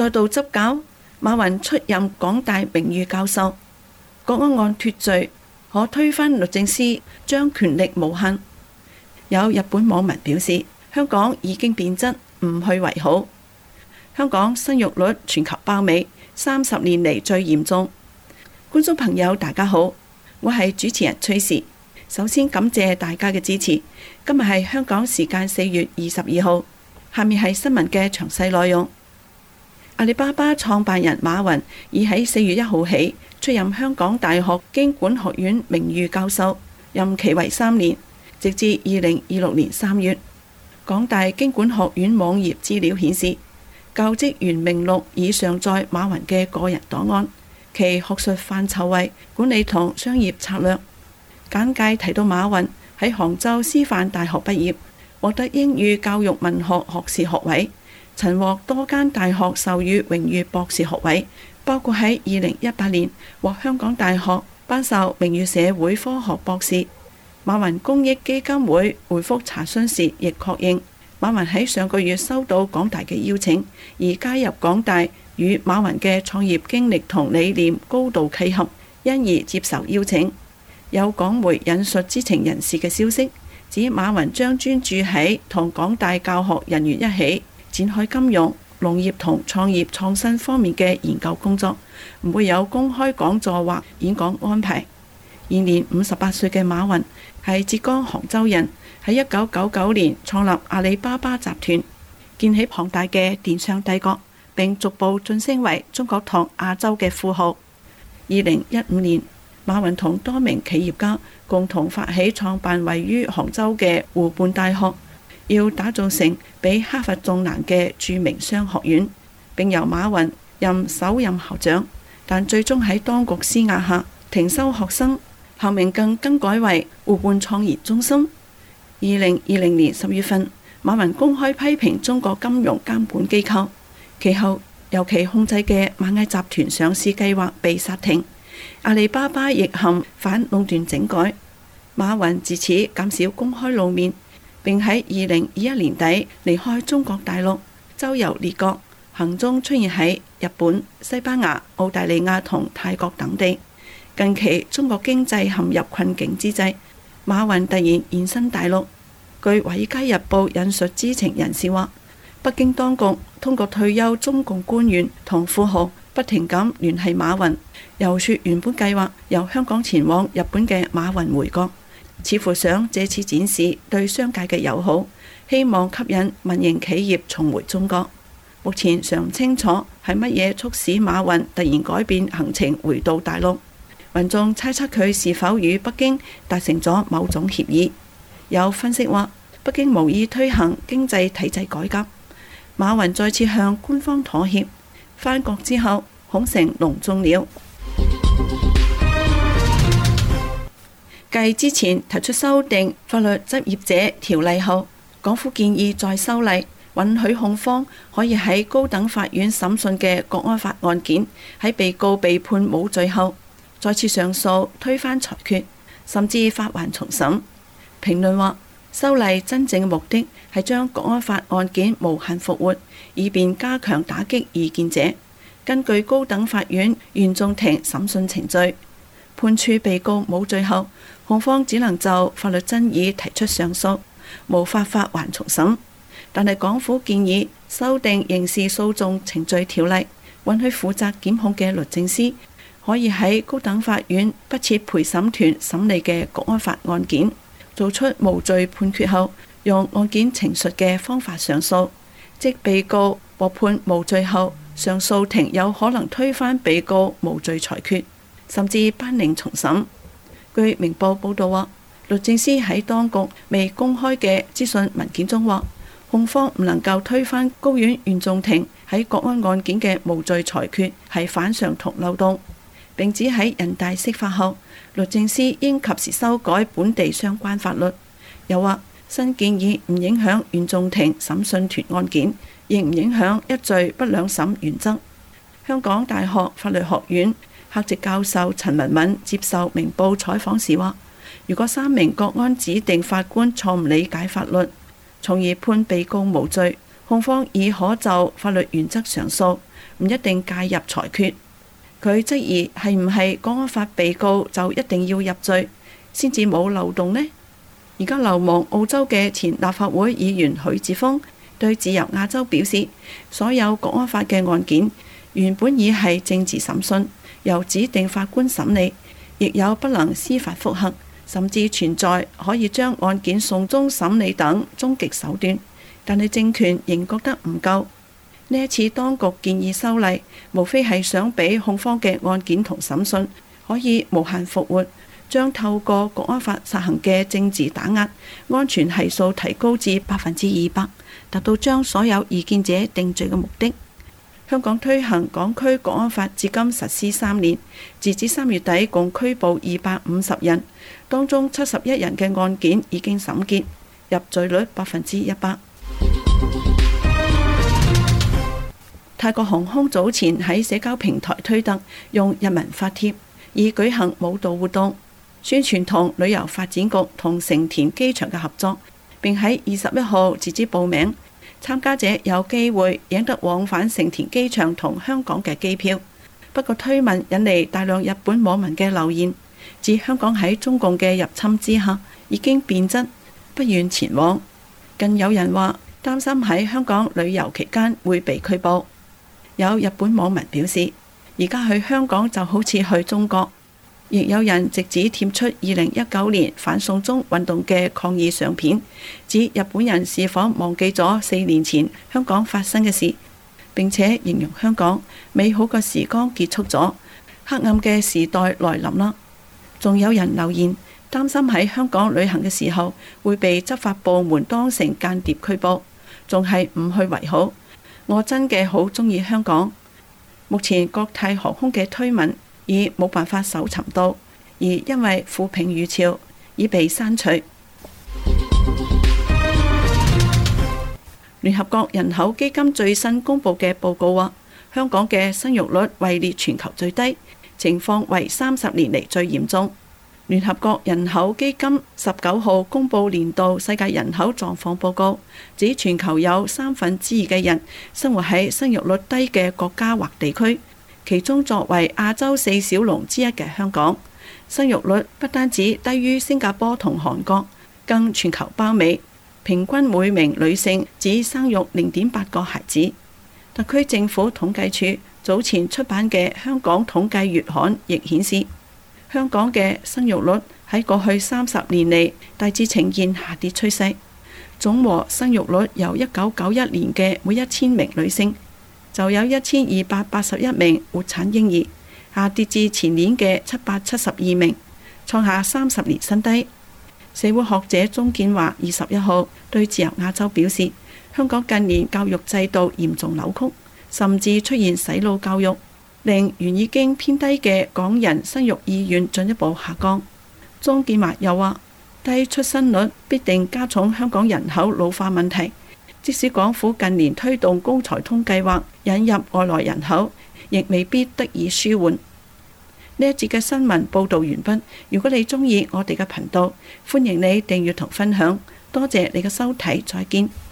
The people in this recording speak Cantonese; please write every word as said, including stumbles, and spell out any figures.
再度執教，馬雲出任港大名譽教授。國安案脫罪，可推翻律政司將權力無限。有日本網民表示，香港已經變質，唔去為好。香港生育率全球包尾，三十年嚟最嚴重。觀眾朋友大家好，我係主持人崔氏。首先感謝大家嘅支持。今日係香港時間四月二十二號，下面係新聞嘅詳細內容。阿里巴巴創辦人馬雲已喺四月一號起出任香港大學經管學院名譽教授，任期為三年，直至二零二六年三月。港大經管學院網頁資料顯示，教職員名錄已上載馬雲嘅個人檔案，其學術範疇為管理同商業策略。簡介提到馬雲喺杭州師範大學畢業，獲得英語教育文學學士學位，曾獲多間大學授予榮譽博士學位，包括喺二零一八年獲香港大學頒授名譽社會科學博士。馬雲公益基金會回覆查詢時亦確認，馬雲喺上個月收到港大嘅邀請，而加入港大與馬雲嘅創業經歷同理念高度契合，因而接受邀請。有港媒引述知情人士嘅消息，指馬雲將專注喺同港大教學人員一起展開金融、農業同創業創新方面嘅研究工作，唔會有公開講座或演講安排。現年五十八歲嘅馬雲係浙江杭州人，喺一九九九年創立阿里巴巴集團，建起龐大嘅電商帝國，並逐步晉升為中國同亞洲嘅富豪。二零一五年，馬雲同多名企業家共同發起創辦位於杭州嘅湖畔大學，要打造成比哈佛仲難嘅著名商學院，並由馬雲任首任校長，但最終喺當局施壓下停收學生，校名更更改為湖畔創業中心。二零二零年十月份，馬雲公開批評中國金融監管機構，其後由其控制嘅螞蟻集團上市計劃被剎停。阿里巴巴亦陷反壟斷整改，馬雲自此減少公開露面，並喺二零二一年底離開中國大陸，周遊列國，行蹤出現喺日本、西班牙、澳大利亞同泰國等地。近期中國經濟陷入困境之際，馬雲突然現身大陸。據《華爾街日報》引述知情人士話，北京當局通過退休中共官員同富豪不停咁聯繫馬雲，又說原本計劃由香港前往日本嘅馬雲回國，似乎想借此展示對商界嘅友好，希望吸引民營企業重回中國。目前尚唔清楚係乜嘢促使馬雲突然改變行程回到大陸，民眾猜測佢是否與北京達成咗某種協議。有分析話，北京無意推行經濟體制改革，馬雲再次向官方妥協，返國之後恐成隆中鳥。繼之前提出修訂法律執業者條例後，港府建議再修例，允許控方可以喺高等法院審訊嘅國安法案件，喺被告被判冇罪後再次上訴推翻裁決，甚至發還重審。評論話，修例真正嘅目的係將國安法案件無限復活，以便加強打擊異見者。根據高等法院原訟庭審訊程序，判處被告冇罪後，控方只能就法律爭議提出上訴，無法發還重審。但係港府建議修訂刑事訴訟程序條例，允許負責檢控嘅律政司可以喺高等法院不設陪審團審理嘅國安法案件，做出無罪判決後，用案件陳述嘅方法上訴，即被告獲判無罪後，上訴庭有可能推翻被告無罪裁決，甚至頒令重審。據明報報道話，律政司喺當局未公開嘅資訊文件中話，控方唔能夠推翻高院原訟庭喺國安案件嘅無罪裁決係反常同漏洞，並指喺人大釋法後，律政司應及時修改本地相關法律。又話新建議唔影響原訟庭審訊團案件，亦唔影響一罪不兩審原則。香港大學法律學院客席教授陳文敏接受明報採訪時話，如果三名國安指定法官錯誤理解法律，從而判被告無罪，控方已可就法律原則上訴， 唔一定介入裁決。佢質疑係唔係國安法被告就一定要入罪先至冇漏洞呢？而家流亡澳洲嘅前立法會議員許智峰對自由亞洲表示，所有國安法嘅案件原本已係政治審訊，由指定法官審理，亦有不能司法覆核，甚至存在可以將案件送終審理等終極手段，但係政權仍覺得唔夠。呢一次當局建議修例，無非係想俾控方嘅案件同審訊可以無限復活，將透過國安法實行嘅政治打壓安全係數提高至百分之二百，達到將所有異見者定罪嘅目的。香港推行港區國安法至今實施三年，截至三月底共拘捕二百五十人，當中七十一人嘅案件已經審結，入罪率百分之一百。泰國航空早前喺社交平台推特用日文發帖，以舉行舞蹈活動，宣傳同旅遊發展局同成田機場嘅合作，並喺二十一號截止報名，參加者有機會贏得往返成田機場同香港嘅機票。不過推文引嚟大量日本網民嘅留言，指香港喺中共嘅入侵之下已經變質，不願前往。更有人話擔心喺香港旅遊期間會被拘捕。有日本網民表示，而家去香港就好似去中國。亦有人直指貼出二零一九年反送中運動嘅抗議相片，指日本人是否忘記咗四年前香港發生嘅事，並且形容香港美好嘅時光結束咗，黑暗嘅時代來臨啦。仲有人留言擔心喺香港旅行嘅時候會被執法部門當成間諜拘捕，仲係唔去為好。我真嘅好鍾意香港。目前國泰航空嘅推文已冇辦法搜尋到，而因為負評如潮已被刪除。聯合國人口基金最新公布嘅報告話，香港嘅生育率位列全球最低，情況為三十年嚟最嚴重。聯合國人口基金十九號公布年度世界人口狀況報告，指全球有三分之二嘅人生活喺生育率低嘅國家或地區，其中作為亞洲四小龍之一嘅香港，生育率不單止低於新加坡同韓國，更全球包尾，平均每名女性只生育零點八個孩子。特區政府統計處早前出版嘅《香港統計月刊》亦顯示，香港嘅生育率喺過去三十年嚟大致呈現下跌趨勢，總和生育率由一九九一年嘅每一千名女性就有一千二百八十一名活產嬰兒，下跌至前年嘅七百七十二名，創下三十年新低。社會學者鍾建華二十一號對自由亞洲表示，香港近年教育制度嚴重扭曲，甚至出現洗腦教育，令原已經偏低嘅港人生育意願進一步下降。鍾建華又話，低出生率必定加重香港人口老化問題，即使港府近年推動高才通計劃引入外來人口，亦未必得以舒緩。呢一節嘅新聞報導完畢。如果你鍾意我哋嘅頻道，歡迎你訂閱同分享。多謝你嘅收睇，再見。